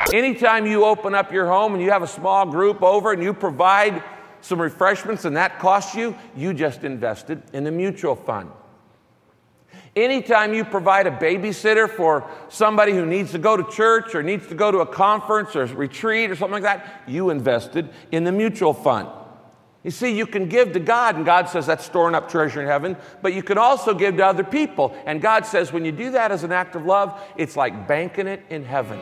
Anytime you open up your home and you have a small group over and you provide some refreshments and that costs you, you just invested in a mutual fund. Anytime you provide a babysitter for somebody who needs to go to church or needs to go to a conference or a retreat or something like that, you invested in the mutual fund. You see, you can give to God, and God says that's storing up treasure in heaven, but you can also give to other people. And God says when you do that as an act of love, it's like banking it in heaven.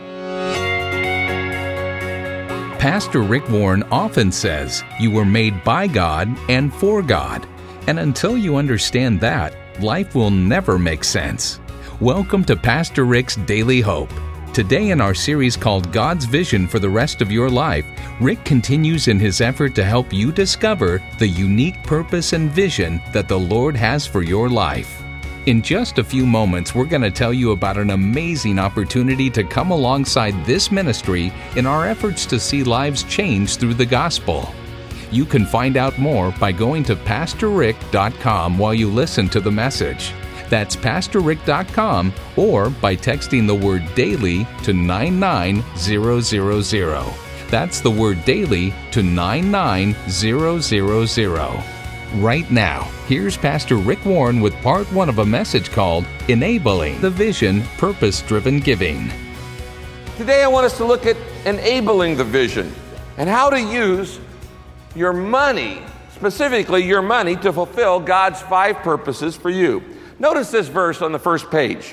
Pastor Rick Warren often says you were made by God and for God. And until you understand that, life will never make sense. Welcome to Pastor Rick's Daily Hope. Today in our series called God's Vision for the Rest of Your Life, Rick continues in his effort to help you discover the unique purpose and vision that the Lord has for your life. In just a few moments, we're going to tell you about an amazing opportunity to come alongside this ministry in our efforts to see lives changed through the gospel. You can find out more by going to PastorRick.com while you listen to the message. That's PastorRick.com or by texting the word DAILY to 99000. That's the word DAILY to 99000. Right now, here's Pastor Rick Warren with part 1 of a message called Enabling the Vision, Purpose-Driven Giving. Today I want us to look at enabling the vision and how to use your money, specifically your money, to fulfill God's 5 purposes for you. Notice this verse on the first page.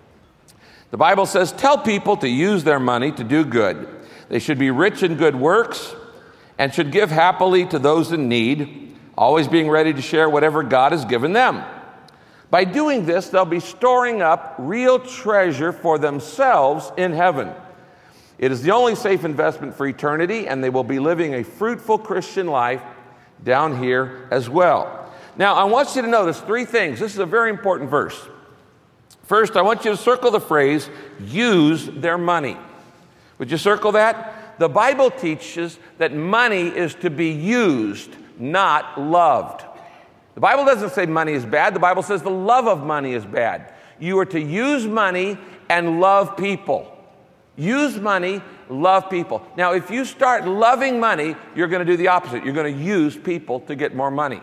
The Bible says, tell people to use their money to do good. They should be rich in good works and should give happily to those in need, always being ready to share whatever God has given them. By doing this, they'll be storing up real treasure for themselves in heaven. It is the only safe investment for eternity, and they will be living a fruitful Christian life down here as well. Now, I want you to notice 3 things. This is a very important verse. First, I want you to circle the phrase, use their money. Would you circle that? The Bible teaches that money is to be used, not loved. The Bible doesn't say money is bad. The Bible says the love of money is bad. You are to use money and love people. Use money, love people. Now, if you start loving money, you're going to do the opposite. You're going to use people to get more money.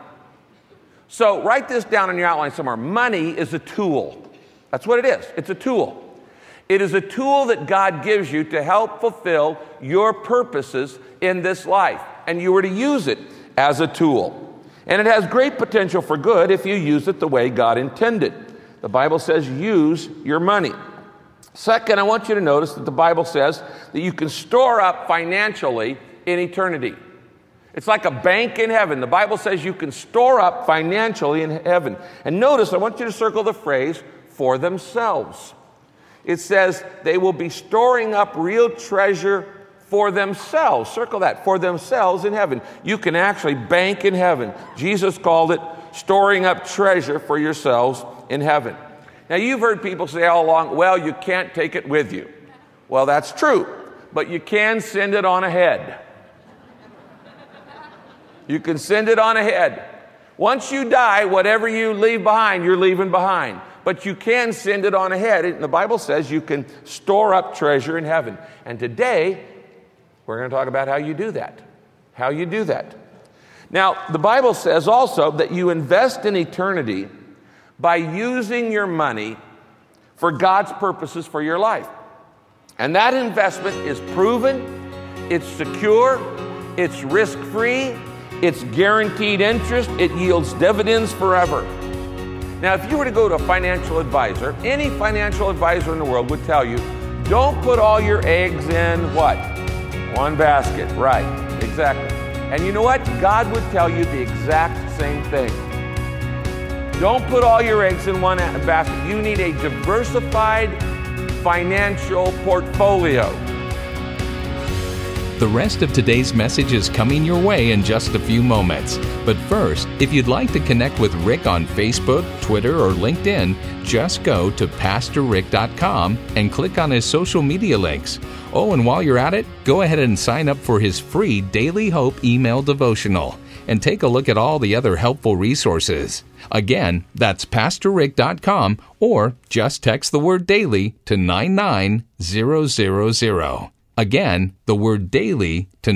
So write this down in your outline somewhere. Money is a tool. That's what it is. It's a tool. It is a tool that God gives you to help fulfill your purposes in this life. And you are to use it as a tool. And it has great potential for good if you use it the way God intended. The Bible says use your money. Second, I want you to notice that the Bible says that you can store up financially in eternity. It's like a bank in heaven. The Bible says you can store up financially in heaven. And notice, I want you to circle the phrase, for themselves. It says they will be storing up real treasure for themselves. Circle that, for themselves in heaven. You can actually bank in heaven. Jesus called it storing up treasure for yourselves in heaven. Now, you've heard people say all along, well, you can't take it with you. Well, that's true, but you can send it on ahead. You can send it on ahead. Once you die, whatever you leave behind, you're leaving behind. But you can send it on ahead. And the Bible says you can store up treasure in heaven. And today, we're going to talk about how you do that. How you do that. Now, the Bible says also that you invest in eternity by using your money for God's purposes for your life. And that investment is proven, it's secure, it's risk-free, it's guaranteed interest, it yields dividends forever. Now, if you were to go to a financial advisor, any financial advisor in the world would tell you, don't put all your eggs in what? One basket. Right, exactly. And you know what? God would tell you the exact same thing. Don't put all your eggs in one basket. You need a diversified financial portfolio. The rest of today's message is coming your way in just a few moments. But first, if you'd like to connect with Rick on Facebook, Twitter, or LinkedIn, just go to PastorRick.com and click on his social media links. Oh, and while you're at it, go ahead and sign up for his free Daily Hope email devotional and take a look at all the other helpful resources. Again, that's PastorRick.com or just text the word DAILY to 99000. Again, the word daily to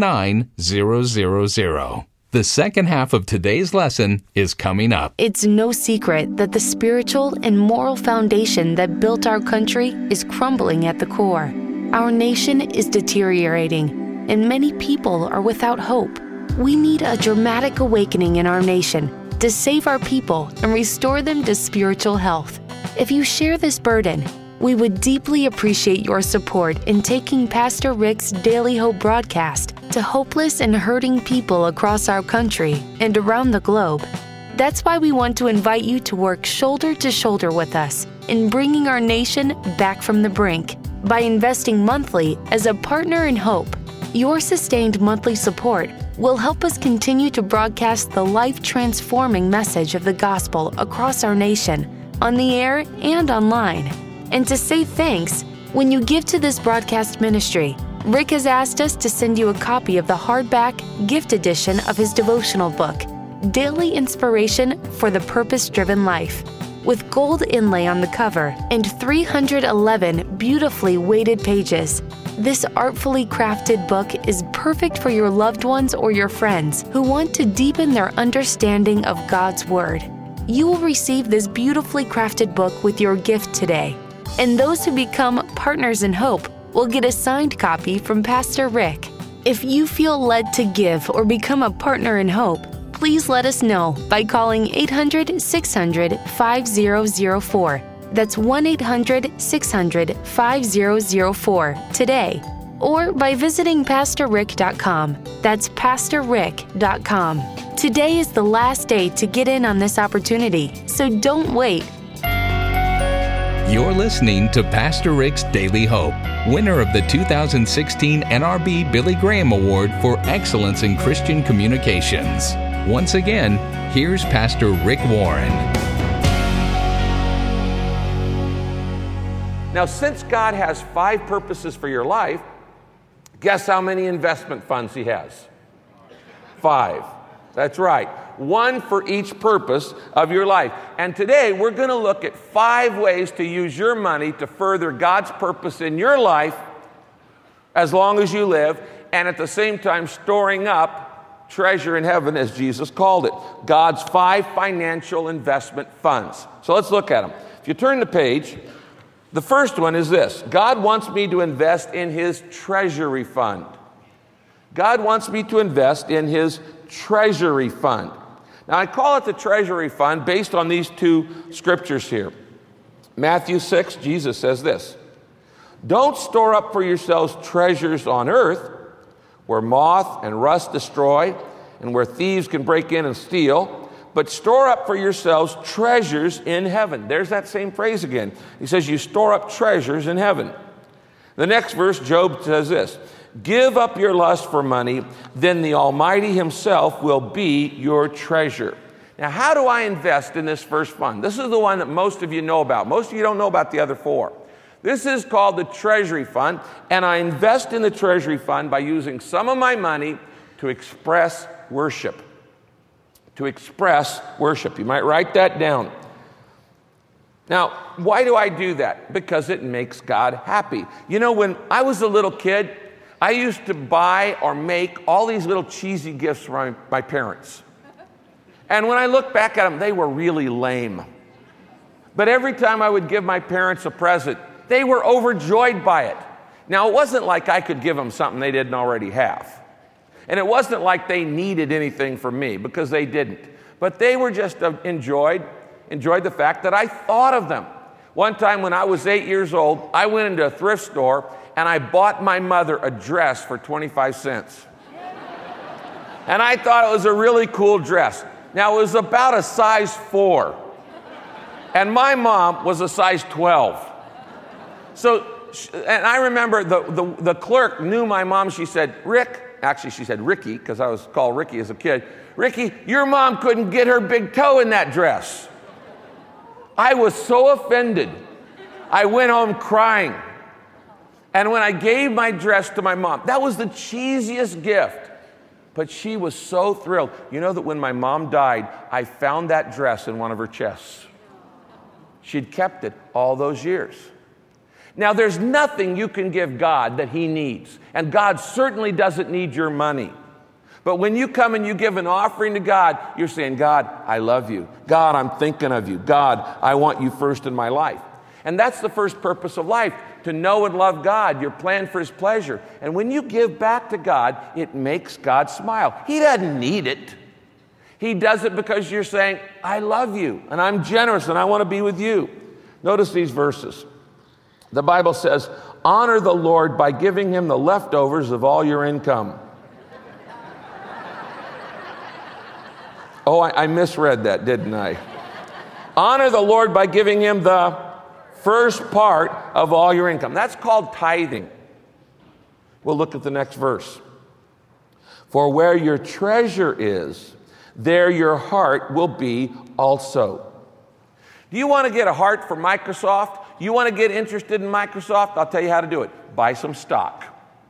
99000. The second half of today's lesson is coming up. It's no secret that the spiritual and moral foundation that built our country is crumbling at the core. Our nation is deteriorating, and many people are without hope. We need a dramatic awakening in our nation to save our people and restore them to spiritual health. If you share this burden, we would deeply appreciate your support in taking Pastor Rick's Daily Hope broadcast to hopeless and hurting people across our country and around the globe. That's why we want to invite you to work shoulder to shoulder with us in bringing our nation back from the brink by investing monthly as a partner in hope. Your sustained monthly support will help us continue to broadcast the life-transforming message of the gospel across our nation, on the air and online. And to say thanks, when you give to this broadcast ministry, Rick has asked us to send you a copy of the hardback gift edition of his devotional book, Daily Inspiration for the Purpose-Driven Life, with gold inlay on the cover and 311 beautifully weighted pages. This artfully crafted book is perfect for your loved ones or your friends who want to deepen their understanding of God's Word. You will receive this beautifully crafted book with your gift today. And those who become partners in hope will get a signed copy from Pastor Rick. If you feel led to give or become a partner in hope, please let us know by calling 800-600-5004. That's 1-800-600-5004 today. Or by visiting PastorRick.com. That's PastorRick.com. Today is the last day to get in on this opportunity, so don't wait. You're listening to Pastor Rick's Daily Hope, winner of the 2016 NRB Billy Graham Award for Excellence in Christian Communications. Once again, here's Pastor Rick Warren. Now, since God has 5 purposes for your life, guess how many investment funds he has? 5. That's right. 1 for each purpose of your life. And today we're going to look at 5 ways to use your money to further God's purpose in your life as long as you live, and at the same time storing up treasure in heaven, as Jesus called it. God's 5 financial investment funds. So let's look at them. If you turn the page, the first one is this. God wants me to invest in His treasury fund. God wants me to invest in His treasury fund. Now, I call it the treasury fund based on these 2 scriptures here. Matthew 6, Jesus says this: "Don't store up for yourselves treasures on earth, where moth and rust destroy, and where thieves can break in and steal, but store up for yourselves treasures in heaven." There's that same phrase again. He says you store up treasures in heaven. The next verse, Job says this: "Give up your lust for money, then the Almighty Himself will be your treasure." Now, how do I invest in this first fund? This is the one that most of you know about. Most of you don't know about the other 4. This is called the treasury fund, and I invest in the treasury fund by using some of my money to express worship. To express worship. You might write that down. Now, why do I do that? Because it makes God happy. You know, when I was a little kid, I used to buy or make all these little cheesy gifts for my parents. And when I look back at them, they were really lame. But every time I would give my parents a present, they were overjoyed by it. Now, it wasn't like I could give them something they didn't already have. And it wasn't like they needed anything from me, because they didn't. But they were just enjoyed the fact that I thought of them. One time when I was 8 years old, I went into a thrift store and I bought my mother a dress for 25 cents. And I thought it was a really cool dress. Now, it was about a size 4. And my mom was a size 12. So, and I remember the clerk knew my mom. She said, "Rick," actually she said Ricky, because I was called Ricky as a kid. "Ricky, your mom couldn't get her big toe in that dress." I was so offended. I went home crying. And when I gave my dress to my mom, that was the cheesiest gift. But she was so thrilled. You know that when my mom died, I found that dress in one of her chests. She'd kept it all those years. Now, there's nothing you can give God that he needs, and God certainly doesn't need your money. But when you come and you give an offering to God, you're saying, God, I love you. God, I'm thinking of you. God, I want you first in my life. And that's the first purpose of life, to know and love God, your plan for his pleasure. And when you give back to God, it makes God smile. He doesn't need it. He does it because you're saying, I love you, and I'm generous, and I want to be with you. Notice these verses. The Bible says, honor the Lord by giving him the leftovers of all your income. Oh, I misread that, didn't I? Honor the Lord by giving him the first part of all your income. That's called tithing. We'll look at the next verse. For where your treasure is, there your heart will be also. Do you want to get a heart for Microsoft? You want to get interested in Microsoft? I'll tell you how to do it. Buy some stock.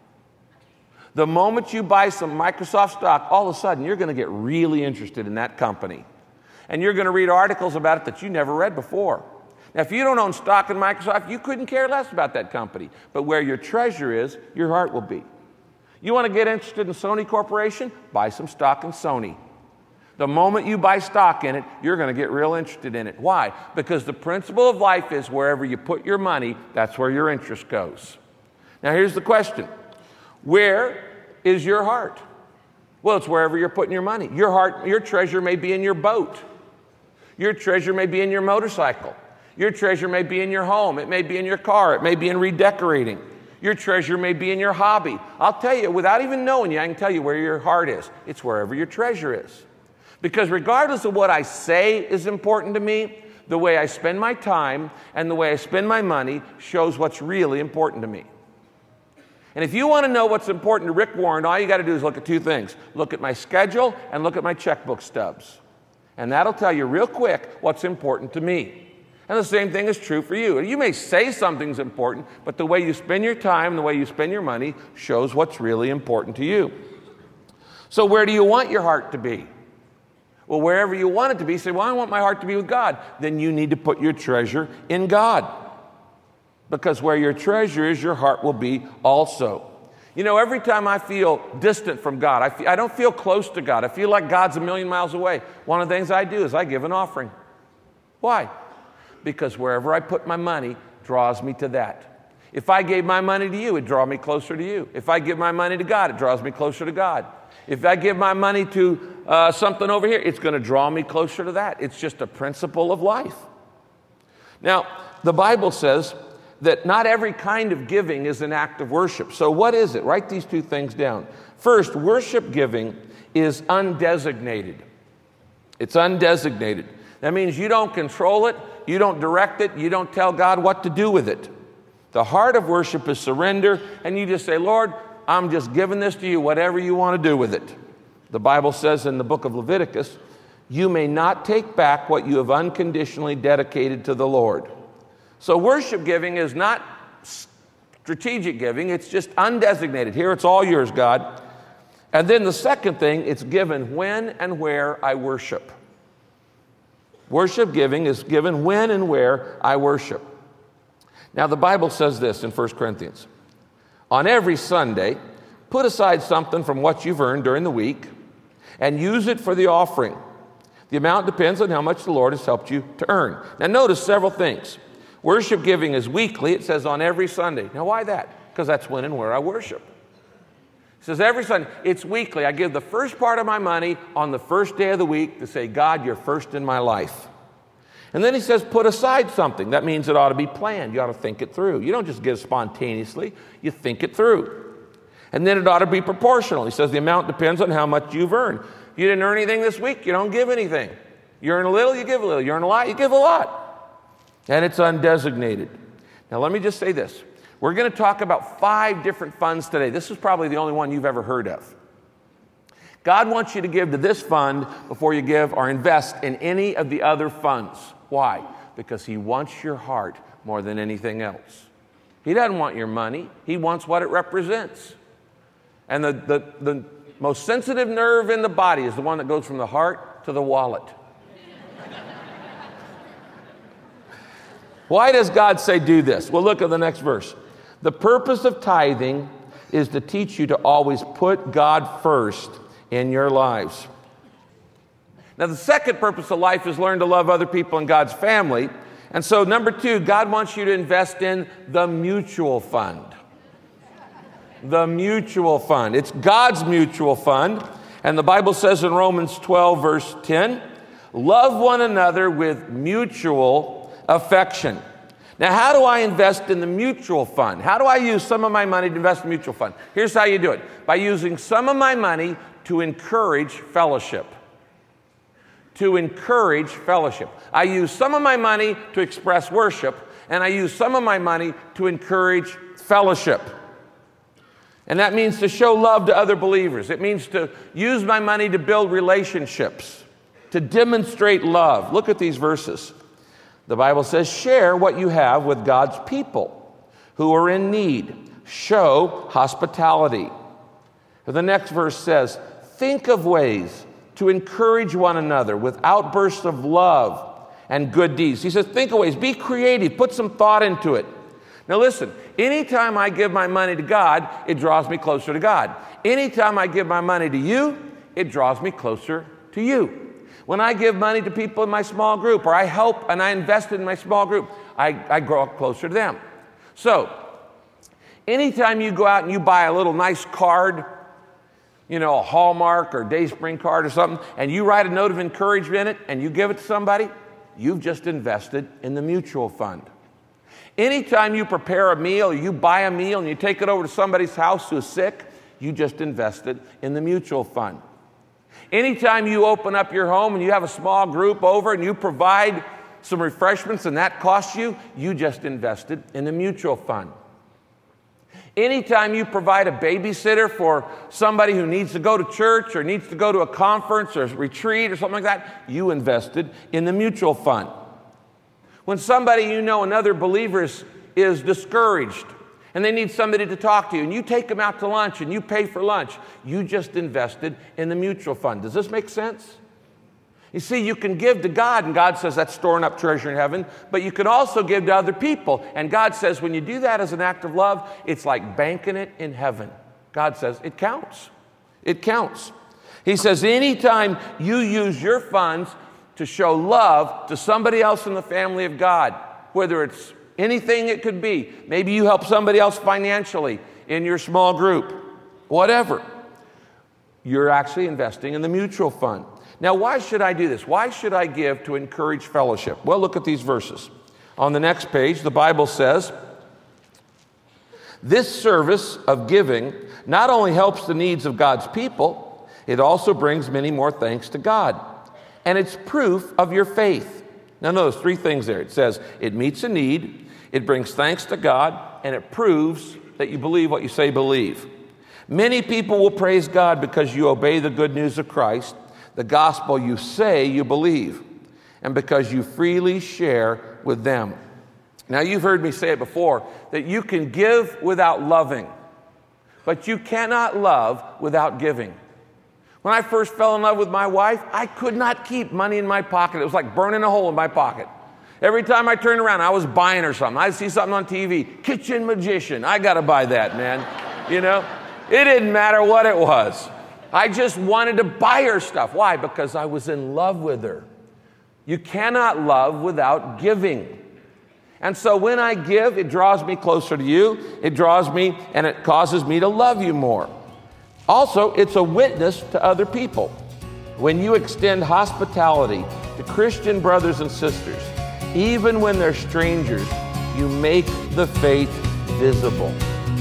The moment you buy some Microsoft stock, all of a sudden you're going to get really interested in that company. And you're going to read articles about it that you never read before. Now, if you don't own stock in Microsoft, you couldn't care less about that company. But where your treasure is, your heart will be. You want to get interested in Sony Corporation? Buy some stock in Sony. The moment you buy stock in it, you're going to get real interested in it. Why? Because the principle of life is wherever you put your money, that's where your interest goes. Now, here's the question. Where is your heart? Well, it's wherever you're putting your money. Your heart, your treasure may be in your boat. Your treasure may be in your motorcycle. Your treasure may be in your home. It may be in your car. It may be in redecorating. Your treasure may be in your hobby. I'll tell you, without even knowing you, I can tell you where your heart is. It's wherever your treasure is. Because regardless of what I say is important to me, the way I spend my time and the way I spend my money shows what's really important to me. And if you want to know what's important to Rick Warren, all you got to do is look at two things. Look at my schedule and look at my checkbook stubs. And that'll tell you real quick what's important to me. And the same thing is true for you. You may say something's important, but the way you spend your time, the way you spend your money shows what's really important to you. So where do you want your heart to be? Well, wherever you want it to be, say, well, I want my heart to be with God. Then you need to put your treasure in God. Because where your treasure is, your heart will be also. You know, every time I feel distant from God, I don't feel close to God. I feel like God's a million miles away. One of the things I do is I give an offering. Why? Because wherever I put my money draws me to that. If I gave my money to you, it'd draw me closer to you. If I give my money to God, it draws me closer to God. If I give my money to something over here, it's going to draw me closer to that. It's just a principle of life. Now, the Bible says that not every kind of giving is an act of worship. So what is it? Write these two things down. First, worship giving is undesignated. It's undesignated. That means you don't control it, you don't direct it, you don't tell God what to do with it. The heart of worship is surrender, and you just say, Lord, I'm just giving this to you, whatever you want to do with it. The Bible says in the book of Leviticus, you may not take back what you have unconditionally dedicated to the Lord. So worship giving is not strategic giving, it's just undesignated. Here it's all yours, God. And then the second thing, it's given when and where I worship. Worship giving is given when and where I worship. Now the Bible says this in 1 Corinthians. On every Sunday, put aside something from what you've earned during the week and use it for the offering. The amount depends on how much the Lord has helped you to earn. Now notice several things. Worship giving is weekly. It says on every Sunday. Now why that? Because that's when and where I worship. It says every Sunday. It's weekly. I give the first part of my money on the first day of the week to say, God, you're first in my life. And then he says, put aside something. That means it ought to be planned. You ought to think it through. You don't just give spontaneously. You think it through. And then it ought to be proportional. He says the amount depends on how much you've earned. You didn't earn anything this week, you don't give anything. You earn a little, you give a little. You earn a lot, you give a lot. And it's undesignated. Now let me just say this. We're going to talk about 5 different funds today. This is probably the only one you've ever heard of. God wants you to give to this fund before you give or invest in any of the other funds. Why? Because he wants your heart more than anything else. He doesn't want your money. He wants what it represents. And the most sensitive nerve in the body is the one that goes from the heart to the wallet. Why does God say do this? Well, look at the next verse. The purpose of tithing is to teach you to always put God first in your lives. Now, the second purpose of life is learn to love other people in God's family. And so, number 2, God wants you to invest in the mutual fund. The mutual fund. It's God's mutual fund. And the Bible says in Romans 12, verse 10, love one another with mutual affection. Now, how do I invest in the mutual fund? How do I use some of my money to invest in the mutual fund? Here's how you do it. By using some of my money to encourage fellowship. To encourage fellowship. I use some of my money to express worship, and I use some of my money to encourage fellowship. And that means to show love to other believers. It means to use my money to build relationships, to demonstrate love. Look at these verses. The Bible says, share what you have with God's people who are in need. Show hospitality. The next verse says, think of ways to encourage one another with outbursts of love and good deeds. He says, think of ways, be creative, put some thought into it. Now listen, anytime I give my money to God, it draws me closer to God. Anytime I give my money to you, it draws me closer to you. When I give money to people in my small group, or I help and I invest in my small group, I grow closer to them. So, anytime you go out and you buy a little nice card, a Hallmark or Dayspring card or something, and you write a note of encouragement in it and you give it to somebody, you've just invested in the mutual fund. Anytime you prepare a meal, or you buy a meal and you take it over to somebody's house who is sick, you just invested in the mutual fund. Anytime you open up your home and you have a small group over and you provide some refreshments and that costs you, you just invested in the mutual fund. Anytime you provide a babysitter for somebody who needs to go to church or needs to go to a conference or a retreat or something like that, you invested in the mutual fund. When somebody another believer is discouraged and they need somebody to talk to you, and you take them out to lunch and you pay for lunch, you just invested in the mutual fund. Does this make sense? You see, you can give to God, and God says that's storing up treasure in heaven, but you can also give to other people. And God says when you do that as an act of love, it's like banking it in heaven. God says it counts. It counts. He says anytime you use your funds to show love to somebody else in the family of God, whether it's anything it could be. Maybe you help somebody else financially in your small group. Whatever. You're actually investing in the mutual fund. Now, why should I do this? Why should I give to encourage fellowship? Well, look at these verses. On the next page, the Bible says, this service of giving not only helps the needs of God's people, it also brings many more thanks to God. And it's proof of your faith. Now, notice 3 things there. It says it meets a need, it brings thanks to God, and it proves that you believe what you say believe. Many people will praise God because you obey the good news of Christ, the gospel you say you believe, and because you freely share with them. Now, you've heard me say it before, that you can give without loving, but you cannot love without giving. When I first fell in love with my wife, I could not keep money in my pocket. It was like burning a hole in my pocket. Every time I turned around, I was buying her something. I'd see something on TV, Kitchen Magician. I got to buy that, man. It didn't matter what it was. I just wanted to buy her stuff. Why? Because I was in love with her. You cannot love without giving. And so when I give, it draws me closer to you. It draws me and it causes me to love you more. Also, it's a witness to other people. When you extend hospitality to Christian brothers and sisters, even when they're strangers, you make the faith visible.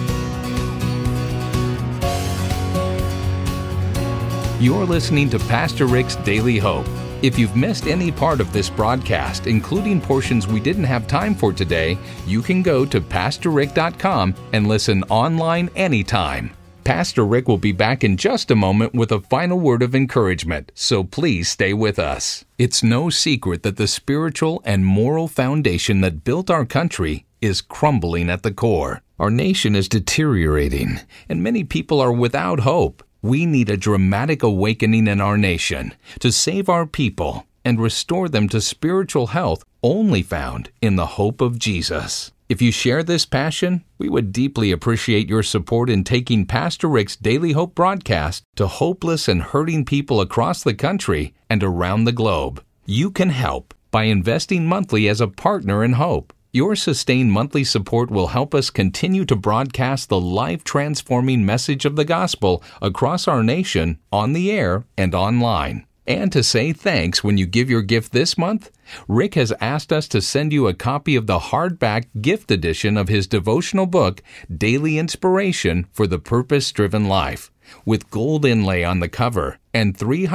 You're listening to Pastor Rick's Daily Hope. If you've missed any part of this broadcast, including portions we didn't have time for today, you can go to PastorRick.com and listen online anytime. Pastor Rick will be back in just a moment with a final word of encouragement, so please stay with us. It's no secret that the spiritual and moral foundation that built our country is crumbling at the core. Our nation is deteriorating, and many people are without hope. We need a dramatic awakening in our nation to save our people. and restore them to spiritual health only found in the hope of Jesus. If you share this passion, we would deeply appreciate your support in taking Pastor Rick's Daily Hope broadcast to hopeless and hurting people across the country and around the globe. You can help by investing monthly as a partner in hope. Your sustained monthly support will help us continue to broadcast the life-transforming message of the gospel across our nation, on the air, and online. And to say thanks when you give your gift this month, Rick has asked us to send you a copy of the hardback gift edition of his devotional book, Daily Inspiration for the Purpose-Driven Life, with gold inlay on the cover and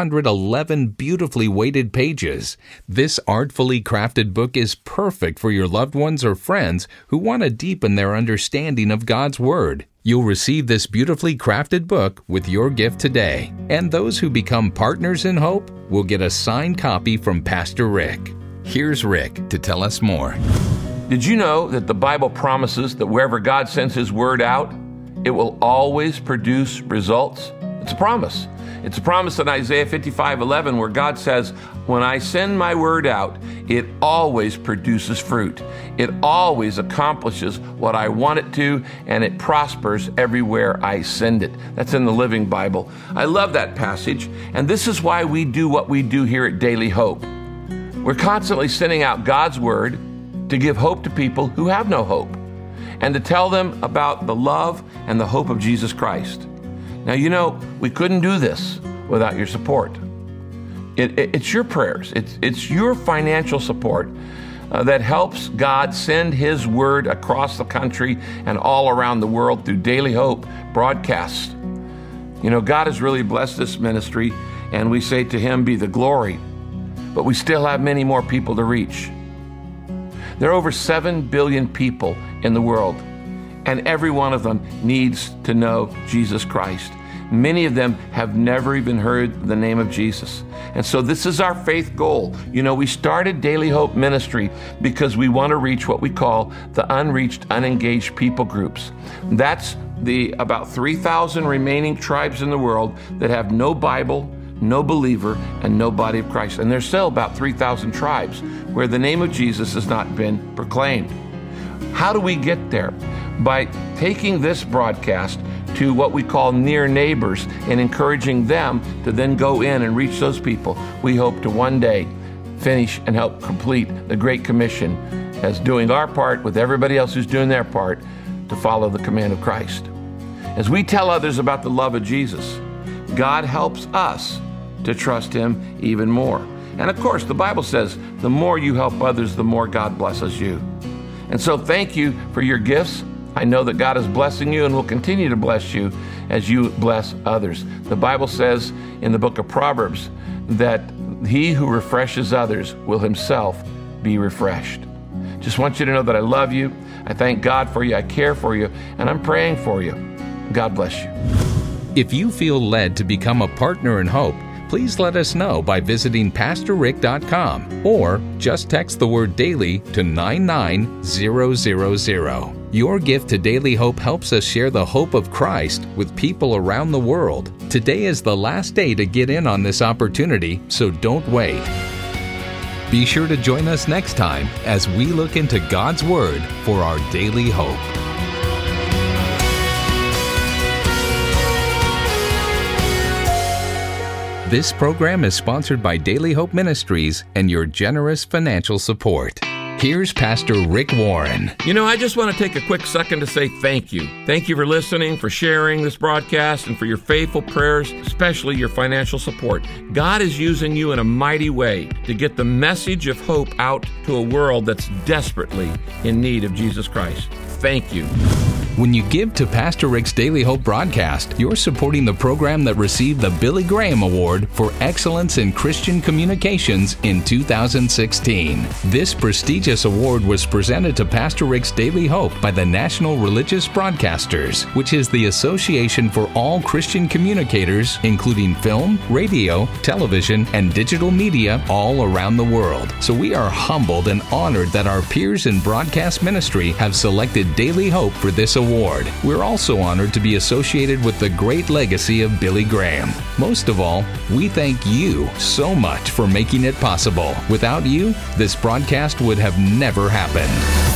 311 beautifully weighted pages. This artfully crafted book is perfect for your loved ones or friends who want to deepen their understanding of God's Word. You'll receive this beautifully crafted book with your gift today, and those who become partners in hope will get a signed copy from Pastor Rick. Here's Rick to tell us more. Did you know that the Bible promises that wherever God sends His Word out, it will always produce results? It's a promise. It's a promise in Isaiah 55:11 where God says, when I send my word out, it always produces fruit. It always accomplishes what I want it to, and it prospers everywhere I send it. That's in the Living Bible. I love that passage, and this is why we do what we do here at Daily Hope. We're constantly sending out God's word to give hope to people who have no hope, and to tell them about the love and the hope of Jesus Christ. Now, you know, we couldn't do this without your support. It's your prayers, it's your financial support that helps God send His word across the country and all around the world through Daily Hope broadcasts. You know, God has really blessed this ministry, and we say to Him be the glory, but we still have many more people to reach. There are over 7 billion people in the world, and every one of them needs to know Jesus Christ. Many of them have never even heard the name of Jesus. And so this is our faith goal. You know, we started Daily Hope Ministry because we want to reach what we call the unreached, unengaged people groups. That's the about 3,000 remaining tribes in the world that have no Bible, no believer, and no body of Christ. And there's still about 3,000 tribes where the name of Jesus has not been proclaimed. How do we get there? By taking this broadcast to what we call near neighbors and encouraging them to then go in and reach those people. We hope to one day finish and help complete the Great Commission as doing our part with everybody else who's doing their part to follow the command of Christ. As we tell others about the love of Jesus, God helps us to trust Him even more. And of course, the Bible says the more you help others, the more God blesses you. And so thank you for your gifts. I know that God is blessing you and will continue to bless you as you bless others. The Bible says in the book of Proverbs that he who refreshes others will himself be refreshed. Just want you to know that I love you. I thank God for you. I care for you. And I'm praying for you. God bless you. If you feel led to become a partner in hope, please let us know by visiting PastorRick.com or just text the word daily to 99000. Your gift to Daily Hope helps us share the hope of Christ with people around the world. Today is the last day to get in on this opportunity, so don't wait. Be sure to join us next time as we look into God's Word for our daily hope. This program is sponsored by Daily Hope Ministries and your generous financial support. Here's Pastor Rick Warren. You know, I just want to take a quick second to say thank you. Thank you for listening, for sharing this broadcast, and for your faithful prayers, especially your financial support. God is using you in a mighty way to get the message of hope out to a world that's desperately in need of Jesus Christ. Thank you. When you give to Pastor Rick's Daily Hope broadcast, you're supporting the program that received the Billy Graham Award for Excellence in Christian Communications in 2016. This prestigious award was presented to Pastor Rick's Daily Hope by the National Religious Broadcasters, which is the association for all Christian communicators, including film, radio, television, and digital media all around the world. So we are humbled and honored that our peers in broadcast ministry have selected Daily Hope for this award. Award. We're also honored to be associated with the great legacy of Billy Graham. Most of all, we thank you so much for making it possible. Without you, this broadcast would have never happened.